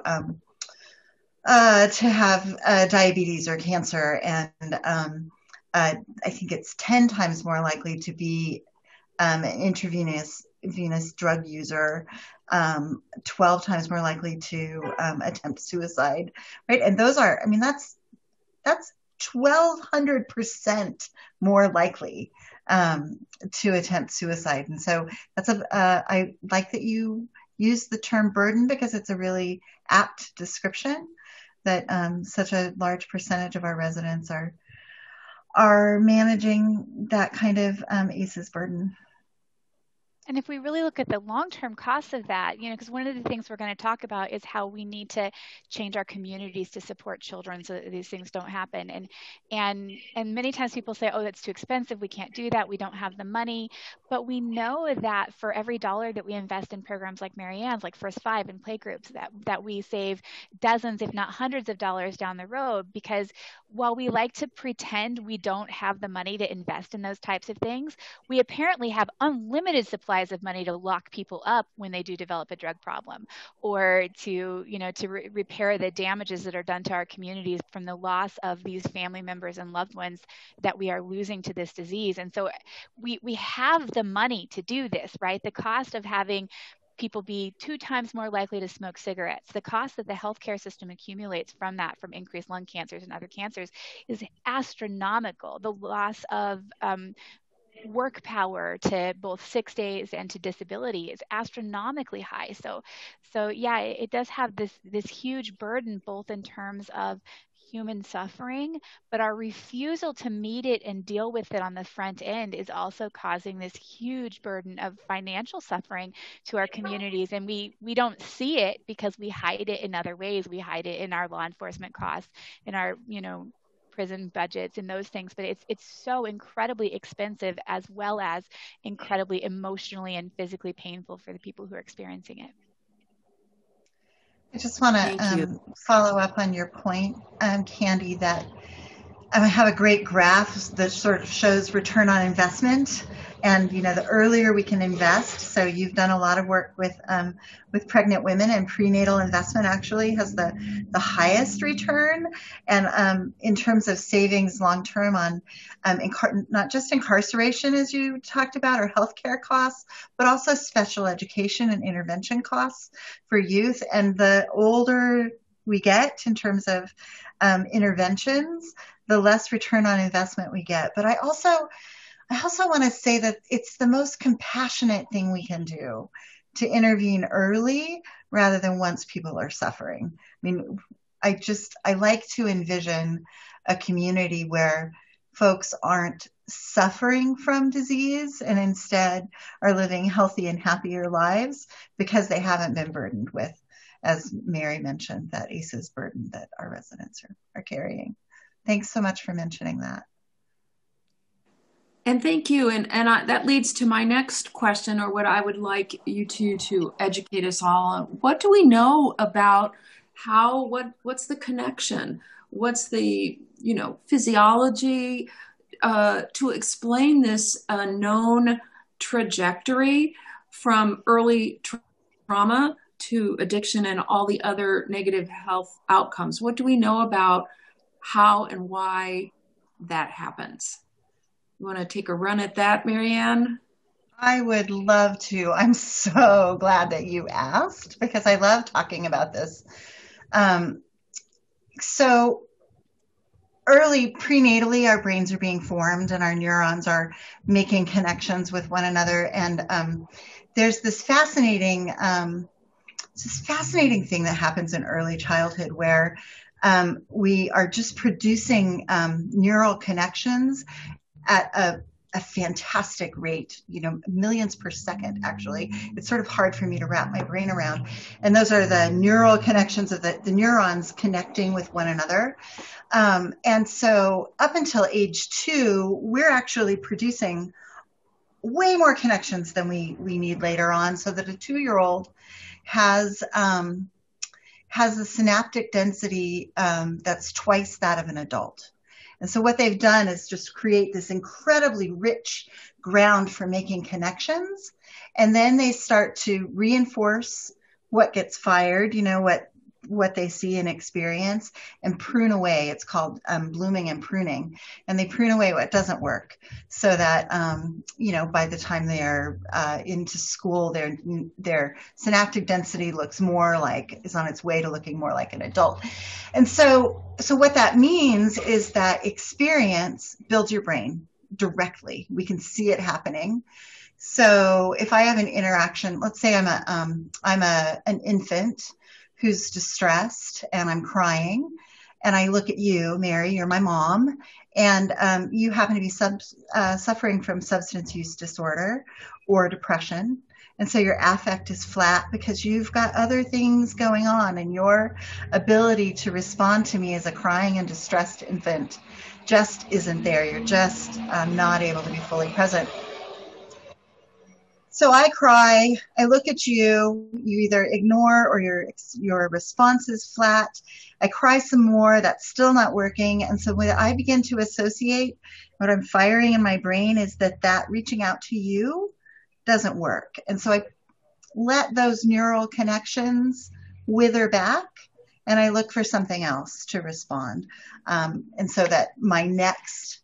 have diabetes or cancer. And I think it's 10 times more likely to be an intravenous drug user, 12 times more likely to attempt suicide, right? And those are, that's 1,200% more likely to attempt suicide. And so I like that you use the term burden, because it's a really apt description that such a large percentage of our residents are managing that kind of ACEs burden. And if we really look at the long-term costs of that, because one of the things we're going to talk about is how we need to change our communities to support children so that these things don't happen. And many times people say, oh, that's too expensive. We can't do that. We don't have the money. But we know that for every dollar that we invest in programs like Mary Ann's, like First Five and playgroups, that we save dozens, if not hundreds of dollars down the road. Because while we like to pretend we don't have the money to invest in those types of things, we apparently have unlimited supplies of money to lock people up when they do develop a drug problem, or to repair the damages that are done to our communities from the loss of these family members and loved ones that we are losing to this disease. And so we have the money to do this, right? The cost of having people be 2 times more likely to smoke cigarettes, the cost that the healthcare system accumulates from that, from increased lung cancers and other cancers, is astronomical. The loss of work power to both 6 days and to disability is astronomically high. So yeah, it does have this huge burden, both in terms of human suffering, but our refusal to meet it and deal with it on the front end is also causing this huge burden of financial suffering to our communities. And we don't see it because we hide it in other ways. We hide it in our law enforcement costs, in our, prison budgets and those things, but it's so incredibly expensive, as well as incredibly emotionally and physically painful for the people who are experiencing it. I just want to follow up on your point, Candy, that I have a great graph that sort of shows return on investment, and the earlier we can invest. So you've done a lot of work with pregnant women, and prenatal investment actually has the highest return. And in terms of savings long term on not just incarceration, as you talked about, or healthcare costs, but also special education and intervention costs for youth. And the older we get in terms of interventions, the less return on investment we get. But I also want to say that it's the most compassionate thing we can do to intervene early rather than once people are suffering. I like to envision a community where folks aren't suffering from disease and instead are living healthy and happier lives because they haven't been burdened with, as Mary mentioned, that ACEs burden that our residents are carrying. Thanks so much for mentioning that. And thank you. And that leads to my next question, or what I would like you to educate us all on. What do we know about what's the connection? What's the, physiology to explain this known trajectory from early trauma to addiction and all the other negative health outcomes? What do we know about how and why that happens? You want to take a run at that, Marianne? I would love to. I'm so glad that you asked because I love talking about this. So early prenatally, our brains are being formed and our neurons are making connections with one another. And there's this fascinating thing that happens in early childhood where we are just producing neural connections at a fantastic rate, millions per second, actually. It's sort of hard for me to wrap my brain around. And those are the neural connections of the neurons connecting with one another. And so up until age 2, we're actually producing way more connections than we need later on, so that a 2-year-old has a synaptic density that's twice that of an adult. And so what they've done is just create this incredibly rich ground for making connections. And then they start to reinforce what gets fired, what they see and experience, and prune away. It's called blooming and pruning. And they prune away what doesn't work so that, by the time they are into school, their synaptic density is on its way to looking more like an adult. And so what that means is that experience builds your brain directly. We can see it happening. So if I have an interaction, let's say I'm an infant who's distressed and I'm crying, and I look at you, Mary, you're my mom, and you happen to be suffering from substance use disorder or depression. And so your affect is flat because you've got other things going on, and your ability to respond to me as a crying and distressed infant just isn't there. You're just not able to be fully present. So I cry, I look at you, you either ignore or your response is flat. I cry some more, that's still not working. And so when I begin to associate, what I'm firing in my brain is that reaching out to you doesn't work. And so I let those neural connections wither back, and I look for something else to respond. And so that my next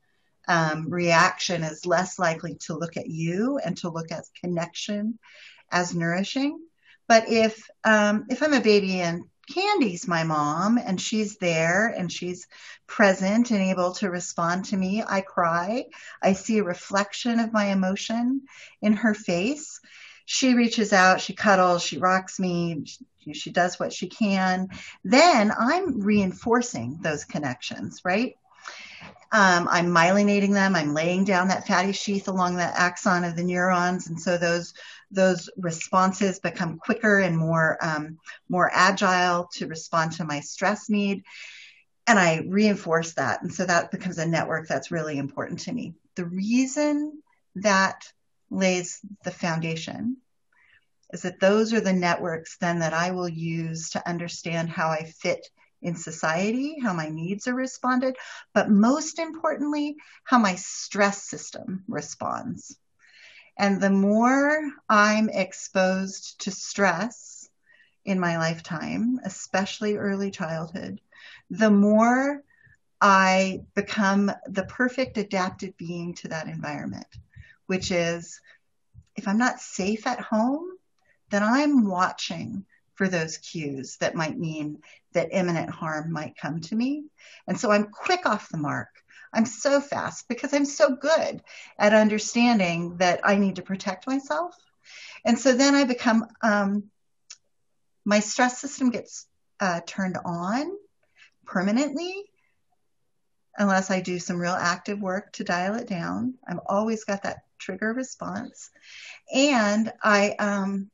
reaction is less likely to look at you and to look at connection as nourishing. But if I'm a baby and Candy's my mom and she's there and she's present and able to respond to me, I cry. I see a reflection of my emotion in her face. She reaches out, she cuddles, she rocks me, she does what she can. Then I'm reinforcing those connections, right? I'm myelinating them. I'm laying down that fatty sheath along the axon of the neurons. And so those responses become quicker and more agile to respond to my stress need. And I reinforce that. And so that becomes a network that's really important to me. The reason that lays the foundation is that those are the networks then that I will use to understand how I fit in society, how my needs are responded, but most importantly, how my stress system responds. And the more I'm exposed to stress in my lifetime, especially early childhood, the more I become the perfect adapted being to that environment, which is if I'm not safe at home, then I'm watching for those cues that might mean that imminent harm might come to me. And so I'm quick off the mark. I'm so fast because I'm so good at understanding that I need to protect myself. And so then I become, my stress system gets turned on permanently unless I do some real active work to dial it down. I've always got that trigger response. And I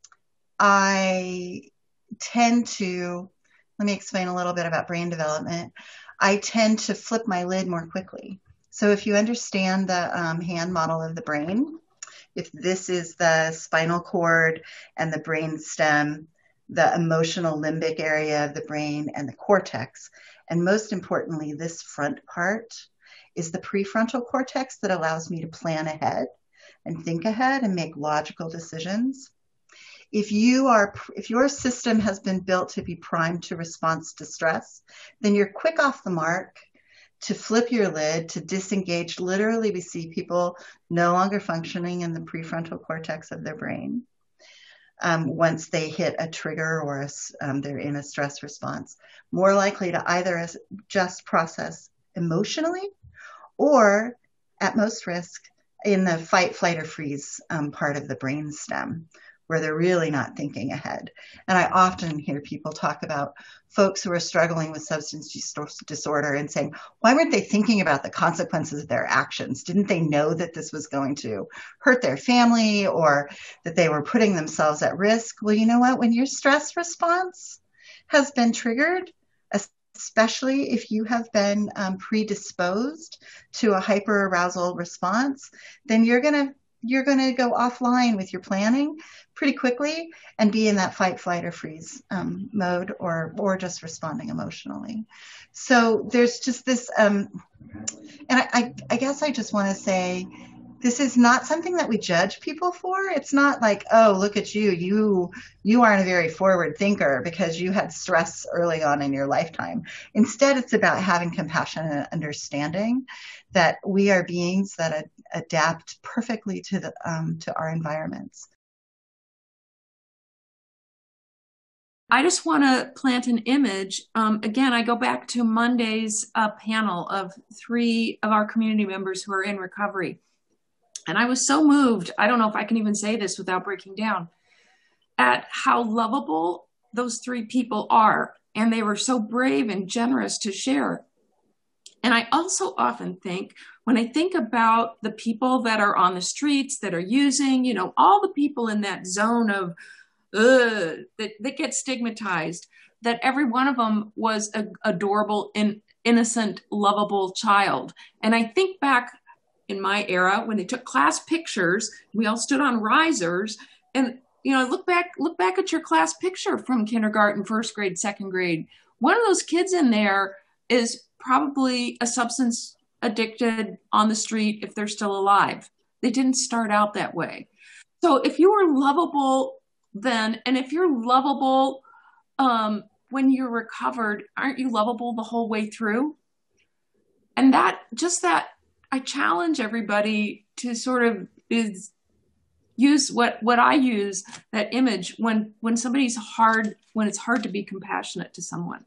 tend to, let me explain a little bit about brain development. I tend to flip my lid more quickly. So if you understand the hand model of the brain, if this is the spinal cord and the brain stem, the emotional limbic area of the brain and the cortex, and most importantly, this front part is the prefrontal cortex that allows me to plan ahead and think ahead and make logical decisions. If your system has been built to be primed to response to stress, then you're quick off the mark to flip your lid, to disengage. Literally, we see people no longer functioning in the prefrontal cortex of their brain once they hit a trigger or they're in a stress response. More likely to either just process emotionally or, at most risk, in the fight, flight, or freeze part of the brain stem, where they're really not thinking ahead. And I often hear people talk about folks who are struggling with substance disorder and saying, why weren't they thinking about the consequences of their actions? Didn't they know that this was going to hurt their family or that they were putting themselves at risk? Well, you know what? When your stress response has been triggered, especially if you have been predisposed to a hyperarousal response, then you're going to go offline with your planning pretty quickly and be in that fight, flight, or freeze mode, or just responding emotionally. So there's just this, and I guess I just want to say, this is not something that we judge people for. It's not like, oh, look at you aren't a very forward thinker because you had stress early on in your lifetime. Instead, it's about having compassion and understanding that we are beings that adapt perfectly to our environments. I just want to plant an image. Again, I go back to Monday's panel of 3 of our community members who are in recovery. And I was so moved, I don't know if I can even say this without breaking down, at how lovable those 3 people are. And they were so brave and generous to share. And I also often think, when I think about the people that are on the streets that are using, all the people in that zone of that get stigmatized, that every one of them was an adorable, innocent, lovable child. And I think back in my era when they took class pictures, we all stood on risers, and look back at your class picture from kindergarten, first grade, second grade. One of those kids in there is probably a substance addicted on the street if they're still alive. They didn't start out that way. So if you were lovable then, and if you're lovable when you're recovered, aren't you lovable the whole way through? And that I challenge everybody to sort of use what I use, that image when somebody's hard, when it's hard to be compassionate to someone.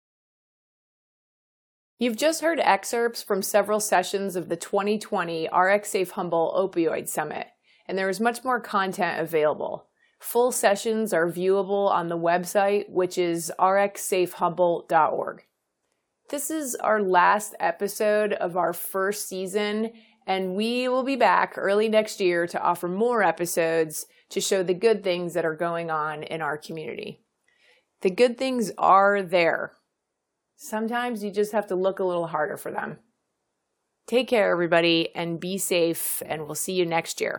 You've just heard excerpts from several sessions of the 2020 RX Safe Humboldt Opioid Summit, and there is much more content available. Full sessions are viewable on the website, which is rxsafehumboldt.org. This is our last episode of our first season, and we will be back early next year to offer more episodes to show the good things that are going on in our community. The good things are there. Sometimes you just have to look a little harder for them. Take care, everybody, and be safe, and we'll see you next year.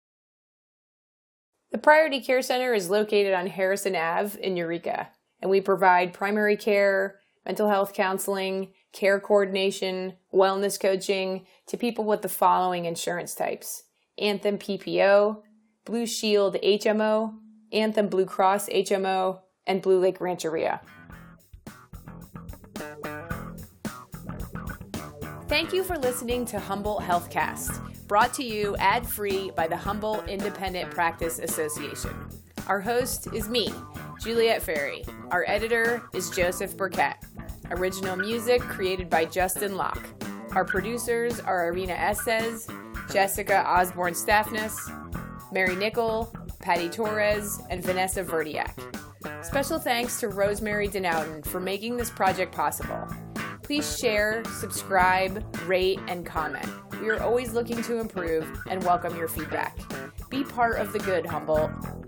The Priority Care Center is located on Harrison Ave in Eureka, and we provide primary care, mental health counseling, care coordination, wellness coaching to people with the following insurance types: Anthem PPO, Blue Shield HMO, Anthem Blue Cross HMO, and Blue Lake Rancheria. Thank you for listening to Humboldt HealthCast, brought to you ad-free by the Humboldt Independent Practice Association. Our host is me, Juliette Ferry. Our editor is Joseph Burkett. Original music created by Justin Locke. Our producers are Irina Estes, Jessica Osborne-Staffness, Mary Nickel, Patty Torres, and Vanessa Verdiak. Special thanks to Rosemary Denouden for making this project possible. Please share, subscribe, rate, and comment. We are always looking to improve and welcome your feedback. Be part of the good, Humboldt.